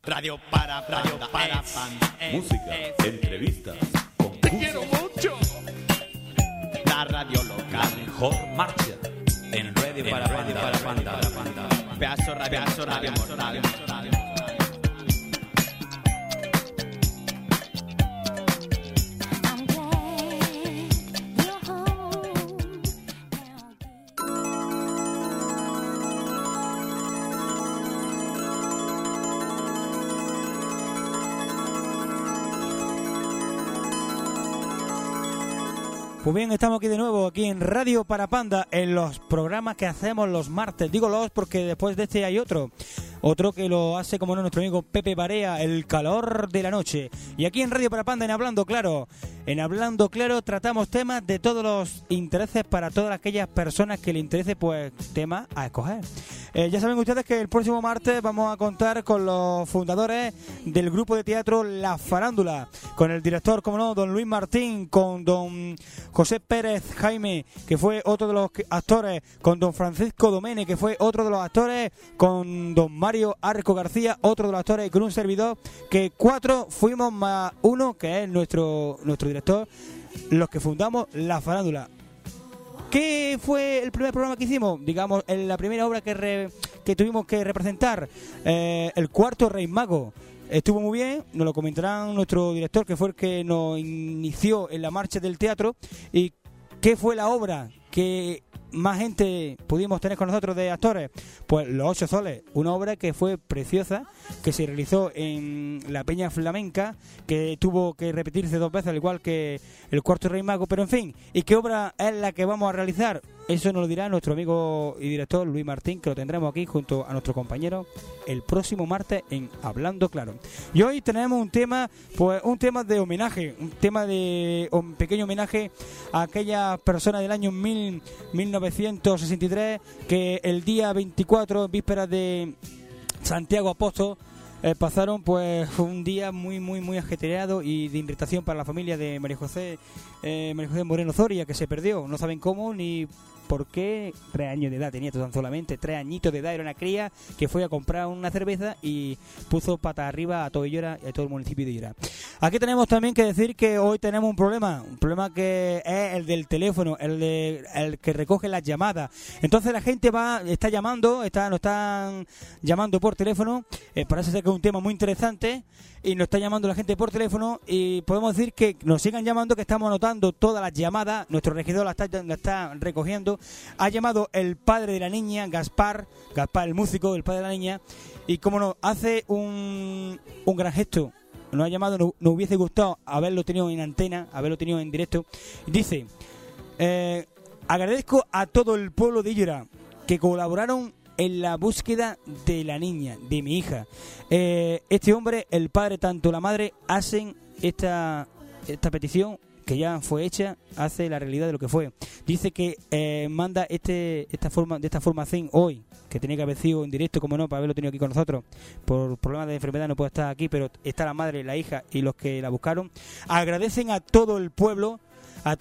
Radio para Panda. Música, entrevistas, Te quiero mucho. La radio local. la mejor marcha en Radio para Panda. Pedazo radio mortal. Pues bien, estamos aquí de nuevo, aquí en Radio para Panda, en los programas que hacemos los martes. Digo los porque después de este hay otro que lo hace, como no, nuestro amigo Pepe Barea, El calor de la noche. Y aquí en Radio para Panda, en Hablando Claro, tratamos temas de todos los intereses para todas aquellas personas que le interese, pues, temas a escoger. Ya saben ustedes que el próximo martes vamos a contar con los fundadores del grupo de teatro La Farándula, con el director, como no, don Luis Martín, con don José Pérez Jaime, que fue otro de los actores, con don Francisco Domene, que fue otro de los actores, con don Mario Arco García, otro de los actores, y con un servidor, que 4 fuimos más uno, que es nuestro director, los que fundamos La Farándula. ¿Qué fue el primer programa que hicimos? Digamos, en la primera obra que tuvimos que representar, El cuarto Rey Mago. Estuvo muy bien, nos lo comentarán nuestro director, que fue el que nos inició en la marcha del teatro. ¿Y qué fue la obra que más gente pudimos tener con nosotros de actores? Pues Los Ocho Soles, una obra que fue preciosa, que se realizó en la Peña Flamenca, que tuvo que repetirse 2 veces, al igual que El cuarto Rey Mago. Pero en fin, ¿y qué obra es la que vamos a realizar? Eso nos lo dirá nuestro amigo y director Luis Martín, que lo tendremos aquí junto a nuestro compañero el próximo martes en Hablando Claro. Y hoy tenemos un tema, pues un tema de homenaje, un pequeño homenaje a aquellas personas del año 1963 que el día 24, en vísperas de Santiago Apóstol, pasaron pues un día muy ajetreado y de irritación para la familia de María José Moreno Zoria, que se perdió, no saben cómo ni por qué. 3 años de edad tenía tan solamente, 3 añitos de edad, era una cría que fue a comprar una cerveza y puso patas arriba a todo Illora y a todo el municipio de Illora. Aquí tenemos también que decir que hoy tenemos un problema que es el del teléfono, el que recoge las llamadas. Entonces la gente nos están llamando por teléfono, parece ser que es un tema muy interesante y nos está llamando la gente por teléfono, y podemos decir que nos sigan llamando, que estamos anotando todas las llamadas, nuestro regidor la está recogiendo. Ha llamado el padre de la niña, Gaspar, el músico, el padre de la niña, y como nos hace un gran gesto. Nos ha llamado, nos hubiese gustado haberlo tenido en antena, haberlo tenido en directo. Dice: agradezco a todo el pueblo de Illora que colaboraron en la búsqueda de la niña, de mi hija. Este hombre, el padre, tanto la madre, hacen esta petición, que ya fue hecha, hace la realidad de lo que fue. Dice que manda esta formación hoy, que tenía que haber sido en directo, como no, para haberlo tenido aquí con nosotros. Por problemas de enfermedad no puede estar aquí, pero está la madre, la hija y los que la buscaron. Agradecen a todo el pueblo, a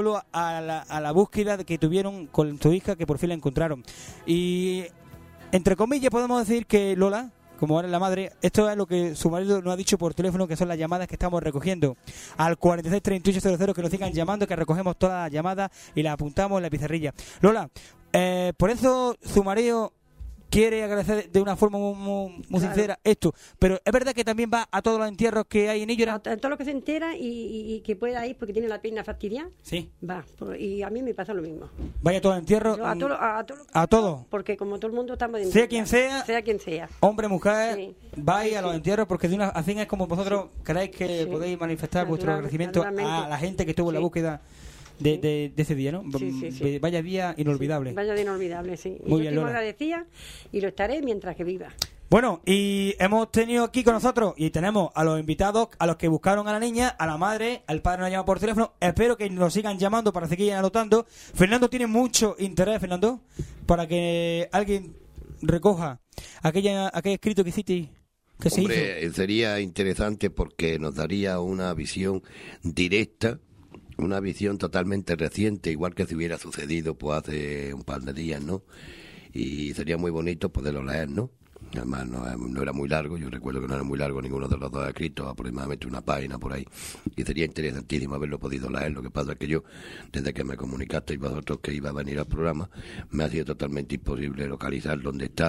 la búsqueda que tuvieron con su hija, que por fin la encontraron. Y entre comillas podemos decir que Lola, como era la madre, esto es lo que su marido nos ha dicho por teléfono, que son las llamadas que estamos recogiendo al 46 38 00, que nos sigan llamando, que recogemos todas las llamadas y las apuntamos en la pizarrilla. Lola, por eso su marido quiere agradecer de una forma muy sincera esto, pero es verdad que también va a todos los entierros que hay en Illora. A todo lo que se entera y que pueda ir porque tiene la pierna fastidiada. Sí. Va, y a mí me pasa lo mismo. Vaya a todos los entierros. A todos. Porque como todo el mundo estamos de sea quien sea, hombre, mujer, sí. Vaya a los entierros, porque así es como vosotros queráis que podéis manifestar vuestro agradecimiento a la gente que estuvo en la búsqueda de ese día, ¿no? Sí. Vaya día inolvidable. Vaya día inolvidable, sí. Muy y bien, yo Lola. te agradecía y lo estaré mientras que viva. Bueno, y hemos tenido aquí con nosotros, y tenemos a los invitados, a los que buscaron a la niña, a la madre, al padre nos ha llamado por teléfono. Espero que nos sigan llamando para seguir anotando. Fernando tiene mucho interés, Fernando, para que alguien recoja aquel escrito que hiciste. Hombre, sería interesante porque nos daría una visión directa, una visión totalmente reciente, igual que si hubiera sucedido pues hace un par de días, ¿no? Y sería muy bonito poderlo leer, ¿no? Además, no era muy largo, yo recuerdo que no era muy largo ninguno de los dos escritos, aproximadamente una página por ahí, y sería interesantísimo haberlo podido leer. Lo que pasa es que yo, desde que me comunicasteis vosotros que iba a venir al programa, me ha sido totalmente imposible localizar dónde está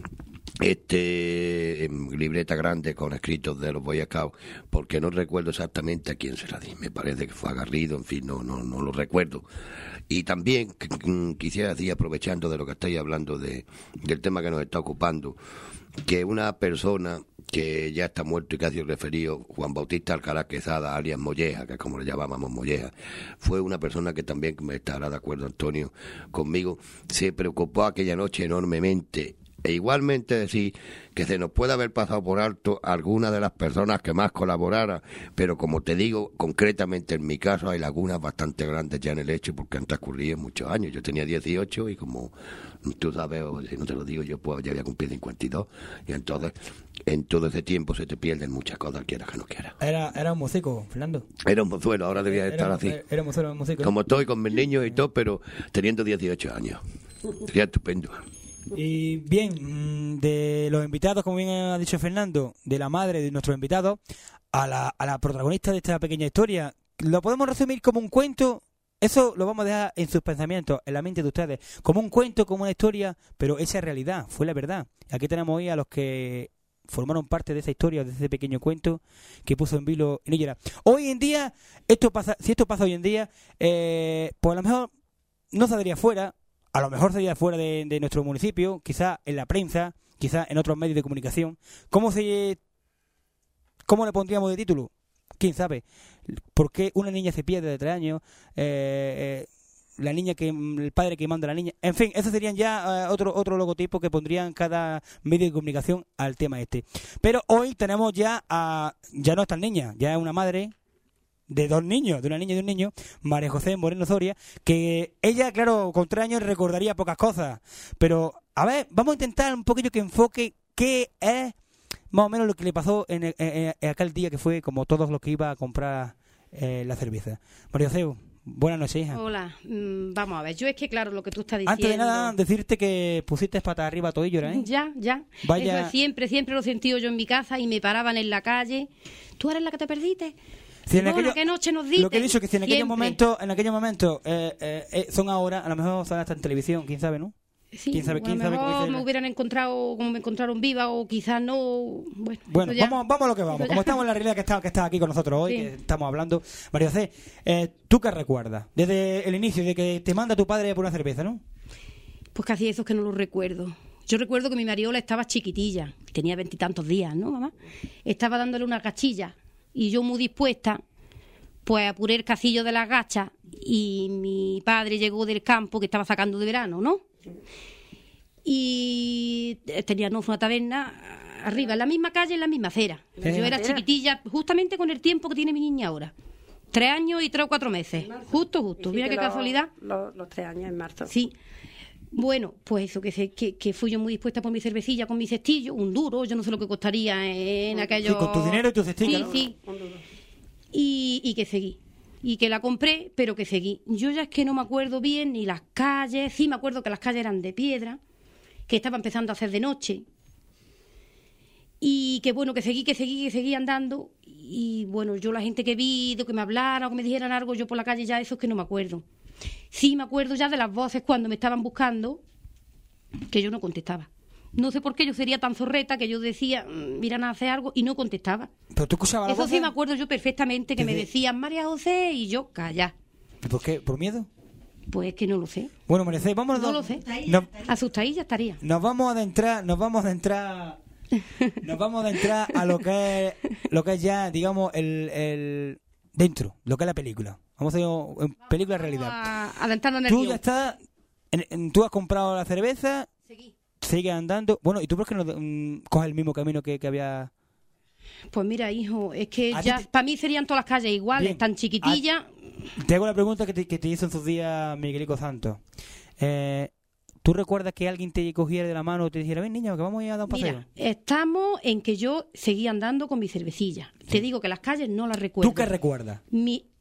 libreta grande con escritos de los Boy Scouts, porque no recuerdo exactamente a quién se la di. Me parece que fue a Garrido, en fin, no lo recuerdo. Y también quisiera decir, aprovechando de lo que estáis hablando del tema que nos está ocupando, que una persona que ya está muerto y que ha sido referido, Juan Bautista Alcalá Quesada, alias Molleja, que es como le llamábamos Molleja, fue una persona que también, me estará de acuerdo Antonio conmigo, se preocupó aquella noche enormemente. E igualmente decir que se nos puede haber pasado por alto alguna de las personas que más colaboraran, pero como te digo, concretamente en mi caso hay lagunas bastante grandes ya en el hecho, porque han transcurrido muchos años. Yo tenía 18 y como tú sabes, o si no te lo digo yo, pues ya había cumplido 52, y entonces en todo ese tiempo se te pierden muchas cosas, quieras que no quieras. Era un músico, Fernando. Era un mozuelo, ahora debía estar así. Era un músico. Como estoy con mis niños y todo, pero teniendo 18 años. Sería estupendo. Y bien, de los invitados, como bien ha dicho Fernando, de la madre de nuestros invitados, a la protagonista de esta pequeña historia, lo podemos resumir como un cuento. Eso lo vamos a dejar en sus pensamientos, en la mente de ustedes, como un cuento, como una historia, pero esa es realidad, fue la verdad. Aquí tenemos hoy a los que formaron parte de esa historia, de ese pequeño cuento que puso en vilo en ella. Hoy en día, si esto pasa hoy en día, pues a lo mejor no saldría fuera. A lo mejor sería fuera de nuestro municipio, quizá en la prensa, quizá en otros medios de comunicación. ¿Cómo le pondríamos de título? ¿Quién sabe? ¿Por qué una niña se pierde de 3 años? La niña el padre que manda a la niña. En fin, esos serían ya otro logotipo que pondrían cada medio de comunicación al tema este. Pero hoy tenemos ya no es tan niña, ya es una madre de 2 niños, de una niña y de un niño, María José Moreno Soria, que ella, claro, con 3 años recordaría pocas cosas, pero a ver, vamos a intentar un poquillo que enfoque qué es más o menos lo que le pasó en aquel día que fue como todos los que iba a comprar la cerveza. María José, buenas noches, hija. Hola, vamos a ver, yo es que claro, lo que tú estás diciendo... Antes de nada, decirte que pusiste patas arriba todo ello, ¿eh? Ya. Vaya... Eso siempre lo he sentido yo en mi casa y me paraban en la calle. ¿Tú eres la que te perdiste? Si ¿Qué noche nos diste? Lo que he dicho que si en aquellos momentos son ahora, a lo mejor son hasta en televisión, quién sabe, ¿no? Sí, quién sabe cómo me hubieran encontrado como me encontraron viva o quizás no. Bueno, vamos a lo que vamos. Como estamos en la realidad que está aquí con nosotros hoy, sí, que estamos hablando. María José, ¿tú qué recuerdas? Desde el inicio, de que te manda tu padre por una cerveza, ¿no? Pues casi eso es que no lo recuerdo. Yo recuerdo que mi mariola estaba chiquitilla, tenía 20 y tantos días, ¿no, mamá? Estaba dándole una gachilla y yo muy dispuesta, pues apuré el cacillo de las gachas y mi padre llegó del campo que estaba sacando de verano, ¿no? Y teníamos una taberna arriba, en la misma calle, en la misma acera. Yo era chiquitilla, justamente con el tiempo que tiene mi niña ahora. 3 años y 3 o 4 meses. Justo. Mira qué casualidad. Los 3 años en marzo. Sí. Bueno, pues eso, que fui yo muy dispuesta por mi cervecilla con mi cestillo, un duro, yo no sé lo que costaría en aquello. Sí, con tu dinero y tu cestillo. Sí, ¿no? sí. Y que seguí. Y que la compré, pero que seguí. Yo ya es que no me acuerdo bien ni las calles. Sí me acuerdo que las calles eran de piedra, que estaba empezando a hacer de noche. Y que bueno, que seguí andando. Y bueno, yo la gente que vi, de que me hablaran o que me dijeran algo, yo por la calle ya eso es que no me acuerdo. Sí me acuerdo ya de las voces cuando me estaban buscando, que yo no contestaba. No sé por qué yo sería tan zorreta que yo decía, miran a hacer algo, y no contestaba. ¿Pero tú escuchabas la Eso voz? sí me acuerdo yo perfectamente, que me Desde- decían María José y yo, calla. ¿Por qué? ¿Por miedo? Pues es que no lo sé. Bueno, María José, vamos No lo sé. Asustadilla estaría. Nos vamos a adentrar a lo que es ya, digamos, el dentro, lo que es la película. Vamos a ir en película realidad. Adentrando en el Tú guión. ya estás, tú has comprado la cerveza, Seguí. sigues andando. Bueno, ¿y tú por qué no coges el mismo camino que había? Pues mira, hijo, es que ¿A ya ti te- para mí serían todas las calles iguales, Bien. tan chiquitillas. Te hago la pregunta que te hizo en sus días Miguelico Santos. ¿Tú recuerdas que alguien te cogiera de la mano y te dijera, ven niña, que vamos a ir a dar un paseo? Mira, estamos en que yo seguía andando con mi cervecilla. Te digo que las calles no las recuerdo. ¿Tú qué recuerdas?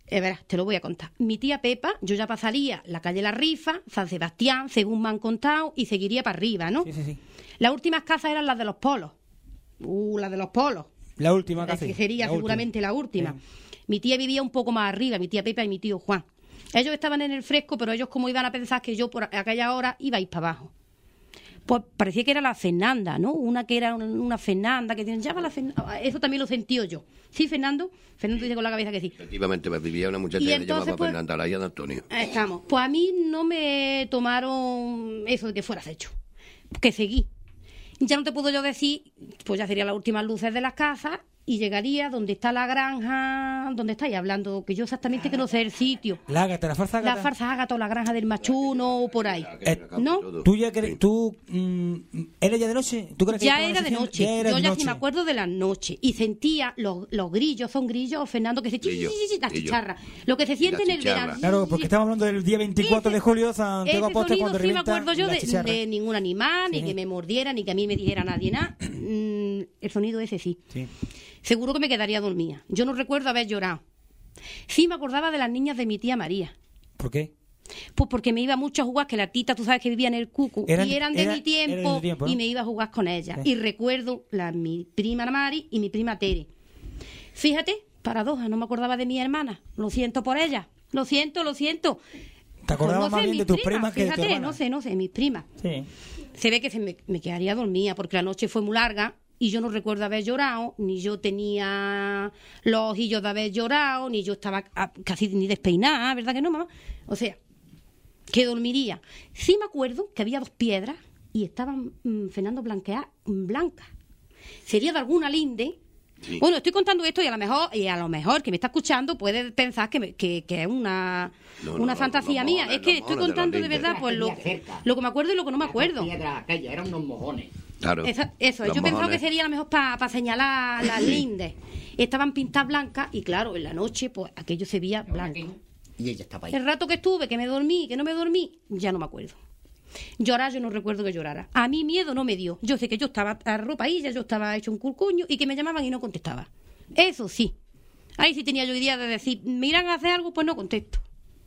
verás, te lo voy a contar. Mi tía Pepa, yo ya pasaría la calle La Rifa, San Sebastián, según me han contado, y seguiría para arriba, ¿no? Sí. Las últimas casas eran las de los polos. Las de los polos. La última casi. Que sería la seguramente la última. Sí. Mi tía vivía un poco más arriba, mi tía Pepa y mi tío Juan. Ellos estaban en el fresco, pero ellos como iban a pensar que yo por aquella hora iba a ir para abajo. Pues parecía que era la Fernanda, ¿no? Una que era una Fernanda, que decían, llama la Fernanda. Eso también lo sentí yo. ¿Sí, Fernando? Fernando dice con la cabeza que sí. Efectivamente, me vivía una muchacha Y que se entonces, llamaba pues, Fernanda, la hija de Antonio. Estamos. Pues a mí no me tomaron eso de que fueras hecho. Que seguí. Ya no te puedo yo decir, pues ya serían las últimas luces de las casas y llegaría donde está la granja, donde estáis hablando, que yo exactamente que no sé el sitio. La Ágata, la farsa Ágata. La farsa Ágata o la granja del Machuno o por ahí. ¿No? ¿Tú ya crees, era ya de noche? ¿Tú crees que Ya estaba era de anocheciendo? noche. Ya era Yo de ya noche. sí me acuerdo de la noche. Y sentía los grillos, son grillos, Fernando, que se Grillos, las grillos. chicharras. Lo que se siente en el chicharras. verano. Claro, porque estamos hablando del día 24 de julio, Santiago Ese Apóstol, sonido cuando sí me revienta acuerdo yo la chicharra. de ningún animal, Sí. ni que me mordiera, ni que a mí me dijera nadie nada. El sonido ese sí. Sí. Seguro que me quedaría dormida. Yo no recuerdo haber llorado. Sí me acordaba de las niñas de mi tía María. ¿Por qué? Pues porque me iba mucho a jugar, que la tita, tú sabes que vivía en el Cucu, y eran de mi tiempo, de tu tiempo, ¿no? y me iba a jugar con ellas. Sí. Y recuerdo mi prima Mari y mi prima Tere. Fíjate, paradoja, no me acordaba de mi hermana. Lo siento por ella. Lo siento. ¿Te acordabas Pues no más sé, bien de mis tus primas que de tu Fíjate, hermana? no sé, mis primas. Sí. Se ve que me quedaría dormida porque la noche fue muy larga y yo no recuerdo haber llorado, ni yo tenía los ojillos de haber llorado, ni yo estaba casi ni despeinada, ¿verdad que no, mamá? O sea, que dormiría. Sí me acuerdo que había 2 piedras y estaban Fernando blancas. Sería de alguna linde. Sí. Bueno, estoy contando esto y a lo mejor que me está escuchando puede pensar que es una fantasía mía. Es que estoy contando de verdad pues lo que me acuerdo y lo que no me acuerdo. Eran unos mojones. Claro. Eso, Los yo pensaba mojones. que sería a lo mejor para señalar las lindes. Estaban pintadas blancas y claro, en la noche pues aquello se veía blanco. Y ella estaba ahí. El rato que estuve, que me dormí, que no me dormí, ya no me acuerdo. Llorar, yo no recuerdo que llorara. A mí miedo no me dio. Yo sé que yo estaba arropadilla, yo estaba hecho un curcuño y que me llamaban y no contestaba. Eso sí. Ahí sí tenía yo idea de decir, me irán a hacer algo, pues no contesto.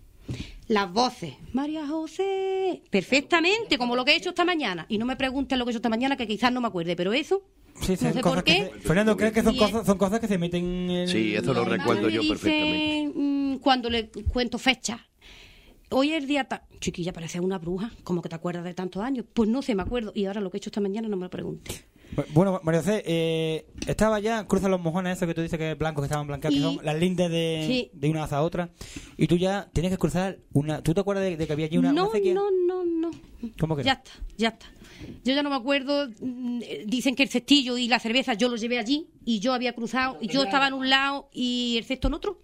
Las voces. María José. Perfectamente, como lo que he hecho esta mañana. Y no me pregunten lo que he hecho esta mañana, que quizás no me acuerde, pero eso... Sí, no son sé cosas por que qué. Fernando, ¿crees que son Bien. cosas que se meten en... Sí, eso lo Mi recuerdo hermana yo me dice, perfectamente. cuando le cuento fechas. Hoy es el día... Chiquilla, parece una bruja. Como que te acuerdas de tantos años. Pues no sé, me acuerdo. Y ahora lo que he hecho esta mañana no me lo pregunte. Bueno, María José, estaba ya, cruza los mojones esos que tú dices que es blancos, que estaban blanqueados, que Y- son las lindes Sí. de una a otra, y tú ya tenías que cruzar una... ¿Tú te acuerdas de que había allí una No. acequia? ¿Cómo que no? Ya está. Yo ya no me acuerdo. Dicen que el cestillo y la cerveza yo los llevé allí y yo había cruzado y yo estaba en un lado y el cesto en otro.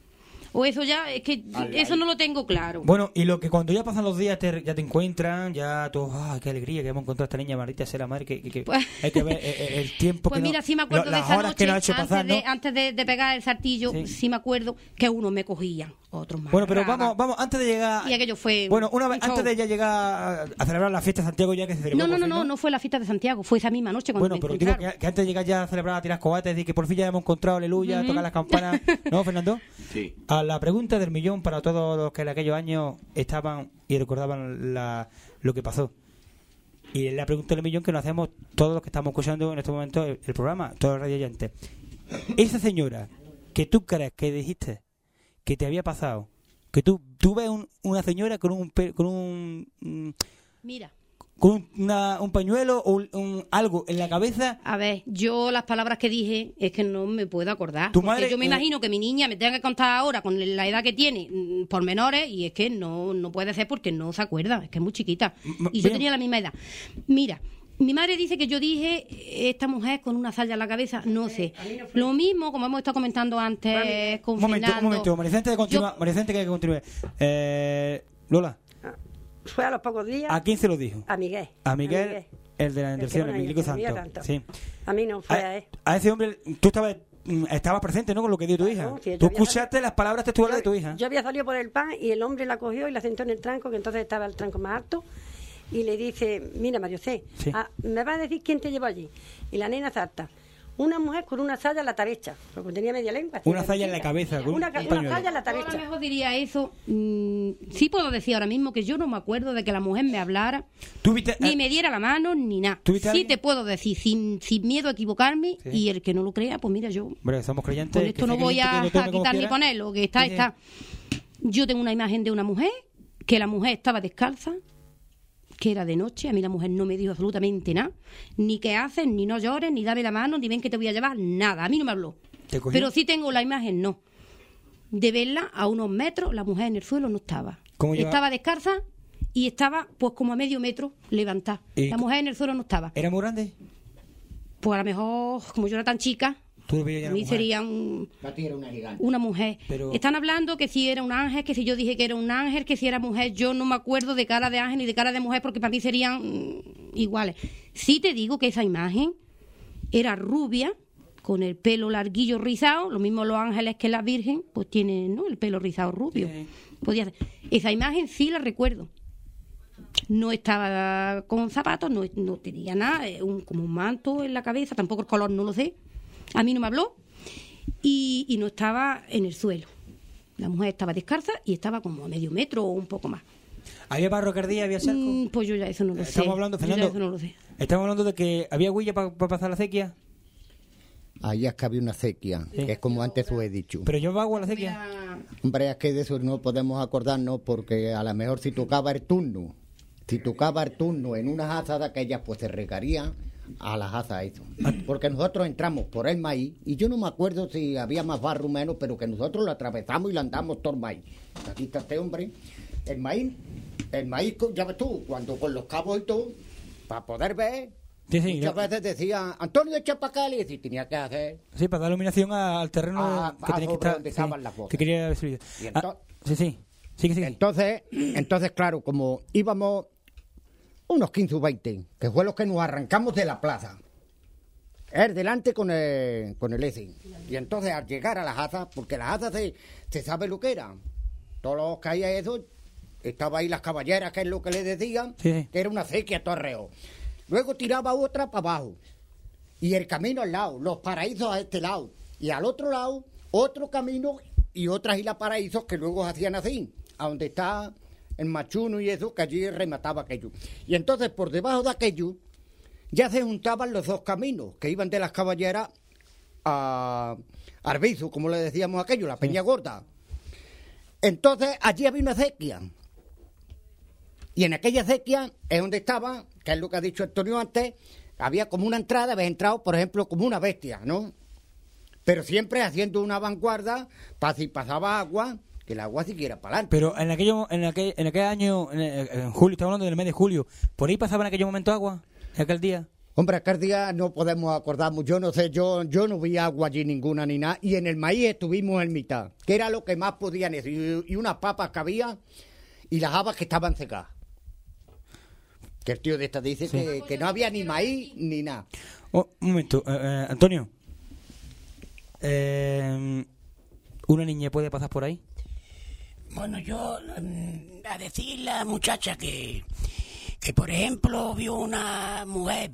O eso ya, es que eso no lo tengo claro. Bueno, y lo que cuando ya pasan los días ya te encuentran, ya tú, qué alegría que hemos encontrado a esta niña, maldita sea la madre, que Pues- hay que ver el tiempo Pues que mira, no, sí me acuerdo de las esa horas noche, que nos ha hecho pasar, ¿no? antes de pegar el sartillo, Sí. sí me acuerdo que unos me cogían, otros más. Bueno, pero agarraban. vamos, antes de llegar... Y aquello fue Bueno, una vez, un show. antes de ya llegar a celebrar la fiesta de Santiago, ya que se celebró... por fin, No fue la fiesta de Santiago, fue esa misma noche cuando Bueno, me pero digo encontraron. que antes de llegar ya a celebrar, a tirar cohetes y que por fin ya hemos encontrado, aleluya, tocar las campanas, ¿no, Fernando? Sí. A la pregunta del millón para todos los que en aquellos años estaban y recordaban lo que pasó. Y es la pregunta del millón que nos hacemos todos los que estamos escuchando en este momento el programa, todos los radioyentes. Esa señora que tú crees que dijiste que te había pasado, que tú ves una señora con Mira, un pañuelo o algo en la cabeza. a ver, yo las palabras que dije es que no me puedo acordar. Tu Porque madre, yo me imagino que mi niña me tenga que contar ahora con la edad que tiene por menores y es que no puede ser porque no se acuerda, es que es muy chiquita. Y yo bien. tenía la misma edad. Mira, mi madre dice que yo dije, esta mujer con una saya en la cabeza, no sé. Lo mismo, como hemos estado comentando antes con Un momento, Fernando. Maricente, Maricente, que continúe. Lola, Fue a los pocos días ¿a quién se lo dijo? a Miguel. A Miguel, el de la El que intención, no el hay, Miguel que no había Santo. tanto. Sí. A mí no fue a él. A ese hombre, tú estabas presente, ¿no? Con lo que dijo tu hija. Claro, sí, yo Tú había escuchaste las palabras textuales de tu hija. Yo había salido por el pan y el hombre la cogió y la sentó en el tranco, que entonces estaba el tranco más alto, y le dice, mira, Mario C, Sí. ¿me vas a decir quién te llevó allí? Y la nena salta, una mujer con una saya en la tarecha, porque tenía media lengua. Una saya en la cabeza. Con Una un saya pañuelo. en la Yo a lo tarecha. mejor diría eso. Sí puedo decir ahora mismo que yo no me acuerdo de que la mujer me hablara, ¿Tú viste, ni me diera la mano, ni nada. ¿Tú viste a Sí alguien? te puedo decir, sin miedo a equivocarme, Sí. y el que no lo crea, pues mira, yo Hombre, somos creyentes. con esto que no sea voy creyente, a que lo tome como quitar ni quiera. poner, lo que está, Sí, sí. está. Yo tengo una imagen de una mujer, que la mujer estaba descalza, que era de noche, a mí la mujer no me dijo absolutamente nada, ni qué haces, ni no llores, ni dame la mano, ni ven que te voy a llevar, nada, a mí no me habló. ¿Te cogió? Pero sí tengo la imagen, no. De verla a unos metros, la mujer en el suelo no estaba. ¿Cómo lleva- Estaba descalza y estaba pues como a medio metro levantada. ¿Y La mujer en el suelo no estaba. ¿Era muy grande? Pues a lo mejor, como yo era tan chica, Tú lo veías ya a una mí mujer. sería La tía era una gigante. una mujer. Pero- Están hablando que si era un ángel, que si yo dije que era un ángel, que si era mujer. Yo no me acuerdo de cara de ángel ni de cara de mujer porque para mí serían iguales. Sí te digo que esa imagen era rubia, con el pelo larguillo rizado, lo mismo los ángeles que la Virgen, pues tienen, ¿no?, el pelo rizado rubio. Sí. Podía ser. Esa imagen sí la recuerdo. No estaba con zapatos, no tenía nada, como un manto en la cabeza, tampoco el color no lo sé. A mí no me habló y no estaba en el suelo. La mujer estaba descalza y estaba como a medio metro o un poco más. ¿Había barro que ardía? ¿Había cerco? Pues yo ya eso no lo sé. Estamos hablando, Yo ya Fernando. eso no lo sé. Estamos hablando de que había huella para pasar la acequia. Ahí es que había una acequia, Sí. que es como antes os he dicho. Pero llevaba agua la acequia. Hombre, es que de eso no podemos acordarnos porque a lo mejor si tocaba el turno en una haza de aquellas, pues se regaría a las hazas eso. Porque nosotros entramos por el maíz y yo no me acuerdo si había más barro o menos, pero que nosotros lo atravesamos y lo andamos todo el maíz. Aquí está este hombre. El maíz, ya ves tú, cuando con los cabos y todo, para poder ver, Sí, sí, muchas no. veces decía, Antonio, echa para acá, y decía, tenía que hacer. Sí, para dar iluminación al terreno que tenía que sobre estar. donde estaban las voces. que quería haber subido. Y entonces- Sí. Sigue. Entonces, claro, como íbamos unos 15 o 20, que fue los que nos arrancamos de la plaza. Él delante con el ese. Y entonces al llegar a las hazas, porque las hazas se sabe lo que eran. Todos los que hay eso, estaba ahí las caballeras, que es lo que le decían, Sí. que era una acequia todo arreo. Luego tiraba otra para abajo. Y el camino al lado, los paraísos a este lado. Y al otro lado, otro camino y otras islas paraísos que luego hacían así, a donde está el Machuno y eso, que allí remataba aquello. Y entonces por debajo de aquello ya se juntaban los dos caminos, que iban de las caballeras a Arbizu, como le decíamos aquello, la Peña Gorda. Entonces allí había una acequia. Y en aquella acequia es donde estaba, que es lo que ha dicho Antonio antes, había como una entrada, había entrado, por ejemplo, como una bestia, ¿no? Pero siempre haciendo una vanguardia para si pasaba agua, que el agua siguiera para adelante. Pero en aquel año, en julio, estamos hablando del mes de julio, ¿por ahí pasaba en aquel momento agua? ¿En aquel día? Hombre, aquel día no podemos acordarnos, yo no sé, yo no vi agua allí ninguna ni nada, y en el maíz estuvimos en mitad, que era lo que más podían decir, y unas papas que había, y las habas que estaban secadas. Que el tío de esta dice que no había ni maíz ni nada. Oh, un momento, Antonio. ¿Una niña puede pasar por ahí? Bueno, yo a decir la muchacha que por ejemplo vio una mujer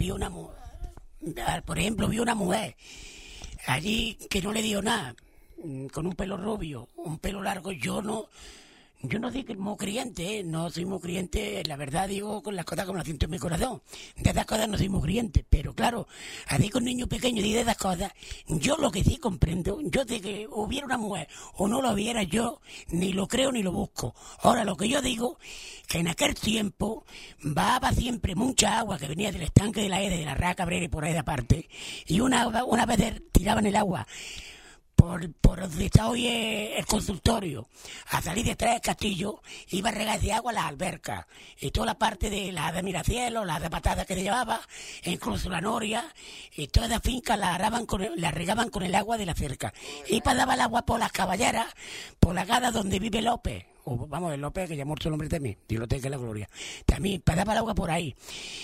allí que no le dio nada, con un pelo rubio, un pelo largo. Yo no soy muy creyente, no soy muy creyente, la verdad digo con las cosas como las siento en mi corazón. De esas cosas no soy muy creyente, pero claro, así con niños pequeños y de esas cosas, yo lo que sí comprendo, yo de que hubiera una mujer o no lo hubiera, yo ni lo creo ni lo busco. Ahora, lo que yo digo, que en aquel tiempo bajaba siempre mucha agua que venía del estanque de la Ede, de la Rea Cabrera y por ahí de aparte, y una vez tiraban el agua por donde está hoy el consultorio, a salir detrás del castillo, iba a regar de agua a las albercas, y toda la parte de la de Miracielo, la de Patada que se llevaba, e incluso la Noria, y todas las fincas la regaban con el agua de la cerca, y pasaba el agua por las caballeras, por la gada donde vive López, o vamos, el López, que ya ha muerto el hombre también, Dios lo tenga en la gloria, también pasaba el agua por ahí.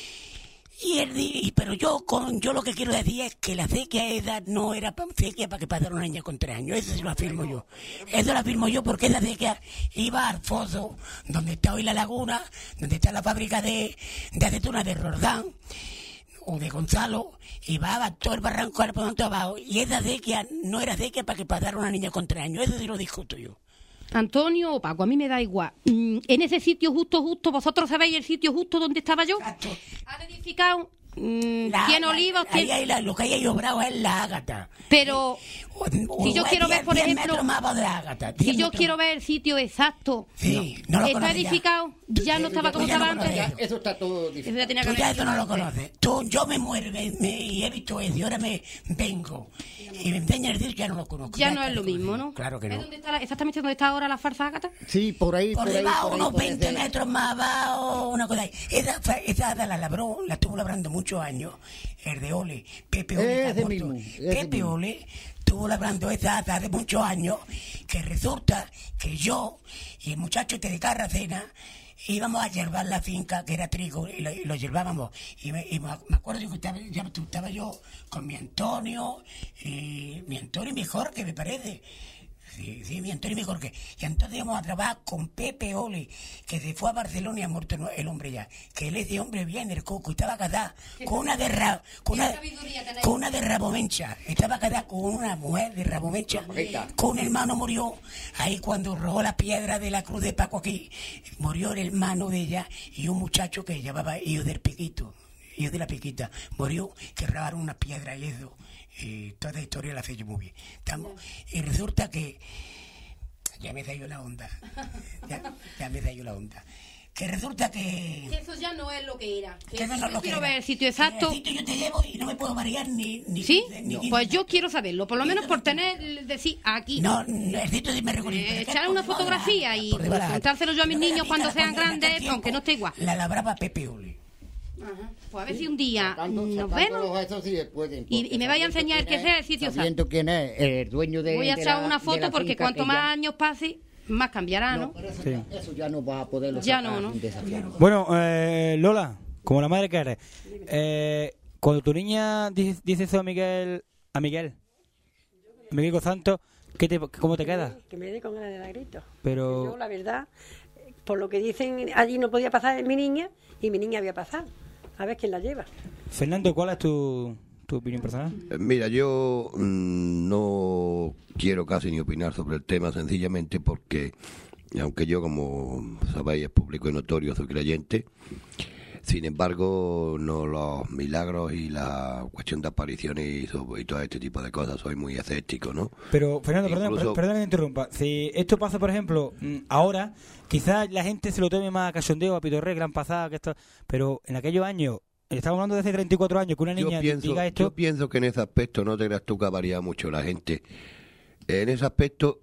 Pero yo lo que quiero decir es que la acequia esa no era acequia para que pasara una niña con 3 años, eso sí lo afirmo yo. Eso lo afirmo yo porque esa acequia iba al foso, donde está hoy la laguna, donde está la fábrica de aceitunas de Roldán, o de Gonzalo, y bajaba todo el barranco al punto abajo, y esa acequia no era acequia para que pasara una niña con 3 años, eso sí lo discuto yo. Antonio o Paco, a mí me da igual. En ese sitio justo, vosotros sabéis el sitio justo donde estaba yo. Exacto. Han edificado 100 olivos. Lo que hay obrado es la ágata. Pero si yo quiero ver, por 10 ejemplo, metros más abajo de la ágata, 10 si yo metros quiero más. ver el sitio exacto, Sí, no lo está conoces ya. edificado, ya no estaba como ya estaba no antes. conoces. Eso está todo Eso difícil. ya tenía que Tú ya haber eso no lo sido antes. conoces. Yo me muero y he visto eso y ahora me vengo y me enseñan a decir que ya no lo conozco. Ya no es lo mismo, ¿no? Claro que ¿Es no. dónde está exactamente donde está ahora la farsa ágata? Sí, por ahí, Por por ahí, debajo, por ahí, unos por 20 ese- metros más abajo, una cosa ahí. Esa la labró, la estuvo labrando muchos años. El de Ole, Pepe Ole. Ese está mismo, muerto. ese Pepe mismo. Ole estuvo labrando esa hace muchos años, que resulta que yo y el muchacho este de Carracena íbamos a yerbar la finca, que era trigo, y lo yerbábamos. Y me acuerdo que estaba yo con mi Antonio y mi Jorge, me parece. Sí, mi Antonio y mi Jorge. Y entonces íbamos a trabajar con Pepe Ole, que se fue a Barcelona y ha muerto el hombre ya. Que él es de hombre bien, el coco, y estaba casado con una de Rabomencha. Estaba casado con una mujer de Rabomencha. Con un hermano murió. Ahí cuando robó la piedra de la cruz de Paco aquí, murió el hermano de ella y un muchacho que llevaba hijos del Piquito. Hijos de la Piquita. Murió, que robaron una piedra y eso. Y toda la historia la sé yo muy bien. Y resulta que ya me da yo la onda. Ya me da yo la onda. Que resulta que Eso ya no es lo que era. que no es lo que Quiero era. ver el sitio exacto. El sitio yo te llevo y no me puedo variar ni ¿Sí? 15 Pues yo minutos. quiero saberlo, por lo menos por tener, decir, aquí. No, el sitio sí me recuerdo. Echar una fotografía y contárselo yo a mis niños cuando sean grandes, aunque no esté igual. La labraba Pepe Ole. Ajá. Pues a ver si un día Sacando nos los vemos esos sí pueden, y porque me vaya a sabiendo enseñar quién que sea el sitio exacto. sabiendo quién es el dueño de Voy a de echar la- una de foto la porque finca, cuanto que más ya- años pase, más cambiará, ¿no? pero eso, Sí. eso ya no va a poderlo Ya sacar no, ¿no? sin desafiar. Bueno, Lola, como la madre que eres, cuando tu niña dice eso a Miguel Santos, ¿cómo te queda? Que me dé con ganas de dar gritos. Pero- Yo, la verdad, por lo que dicen, allí no podía pasar mi niña y mi niña había pasado. A ver quién la lleva. Fernando, ¿cuál es tu opinión personal? Mira, yo no quiero casi ni opinar sobre el tema, sencillamente porque, aunque yo, como sabéis, es público y notorio, soy creyente, sin embargo, no los milagros y la cuestión de apariciones y todo este tipo de cosas, soy muy escéptico, ¿no? Pero, Fernando, Incluso- perdona que te interrumpa. Si esto pasa, por ejemplo, ahora, quizás la gente se lo tome más a cachondeo, a pitorré, gran pasada, que esto, pero en aquellos años, estamos hablando de hace 34 años, que una niña diga esto. Yo pienso que en ese aspecto no te creas tú que varía mucho la gente. En ese aspecto,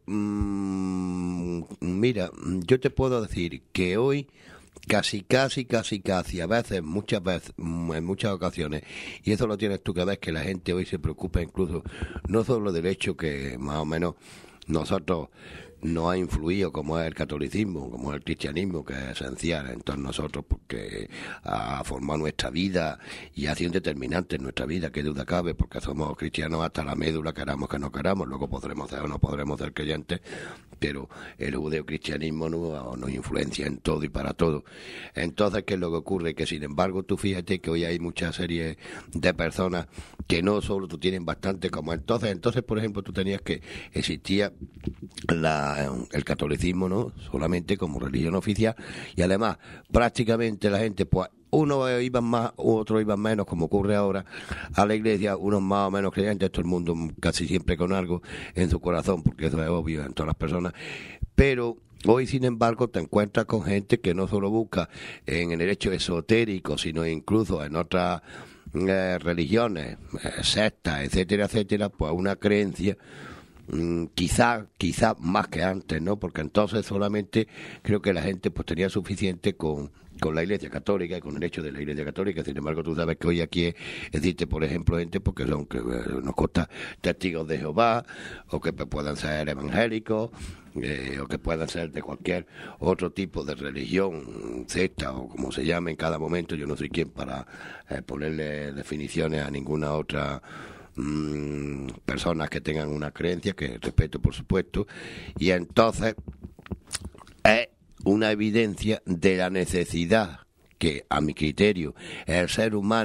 mira, yo te puedo decir que hoy casi, a veces, muchas veces, en muchas ocasiones, y eso lo tienes tú que ver, que la gente hoy se preocupa incluso no solo del hecho que más o menos nosotros nos ha influido como es el catolicismo, como es el cristianismo, que es esencial en todos nosotros porque ha formado nuestra vida y ha sido un determinante en nuestra vida, que duda cabe, porque somos cristianos hasta la médula, queramos que no queramos, luego podremos ser o no podremos ser creyentes, pero el judeocristianismo nos influencia en todo y para todo. Entonces, ¿qué es lo que ocurre? Que sin embargo, tú fíjate que hoy hay mucha serie de personas que no solo tú tienen bastante como entonces, por ejemplo, tú tenías que existía el catolicismo, ¿no? Solamente como religión oficial, y además prácticamente la gente, pues unos iban más, otros iban menos, como ocurre ahora, a la iglesia, unos más o menos creyentes, todo el mundo casi siempre con algo en su corazón, porque eso es obvio en todas las personas, pero hoy, sin embargo, te encuentras con gente que no solo busca en el hecho esotérico, sino incluso en otras religiones, sectas, etcétera, pues una creencia quizá más que antes, ¿no? Porque entonces solamente creo que la gente pues tenía suficiente con la Iglesia Católica y con el hecho de la Iglesia Católica. Sin embargo, tú sabes que hoy aquí existe, por ejemplo, gente porque son que nos consta testigos de Jehová, o que puedan ser evangélicos, o que puedan ser de cualquier otro tipo de religión, secta o como se llame en cada momento. Yo no soy quien para ponerle definiciones a ninguna otra personas que tengan una creencia, que respeto por supuesto, y entonces es una evidencia de la necesidad que, a mi criterio, el ser humano